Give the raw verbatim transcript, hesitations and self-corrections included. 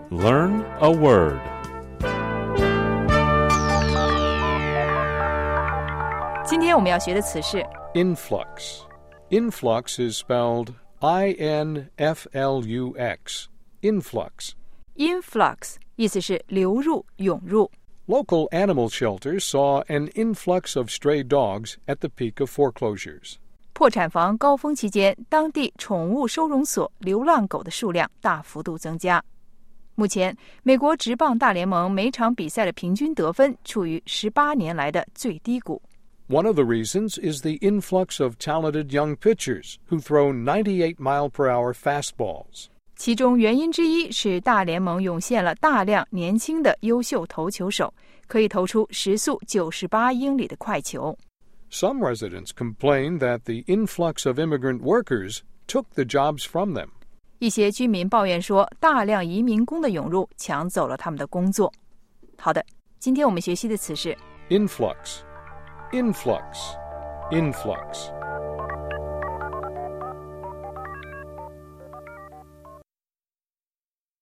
Learn a word. 今天我们要学的词是 Influx. Influx is spelled I N F L U X. Influx. influx 意思是流入、涌入。 Local animal shelters saw an influx of stray dogs at the peak of foreclosures. 破产房高峰期间，当地宠物收容所流浪狗的数量大幅度增加。目前，美国职棒大联盟每场比赛的平均得分处于十八年来的最低谷。 One of the reasons is the influx of talented young pitchers who throw ninety-eight mile per hour fastballs. 其中原因之一是大联盟涌现了大量年轻的优秀投球手，可以投出时速九十八英里的快球。 Some residents complain that the influx of immigrant workers took the jobs from them. 一些居民抱怨说，大量移民工的涌入抢走了他们的工作。好的，今天我们学习的词是 Influx. Influx. Influx.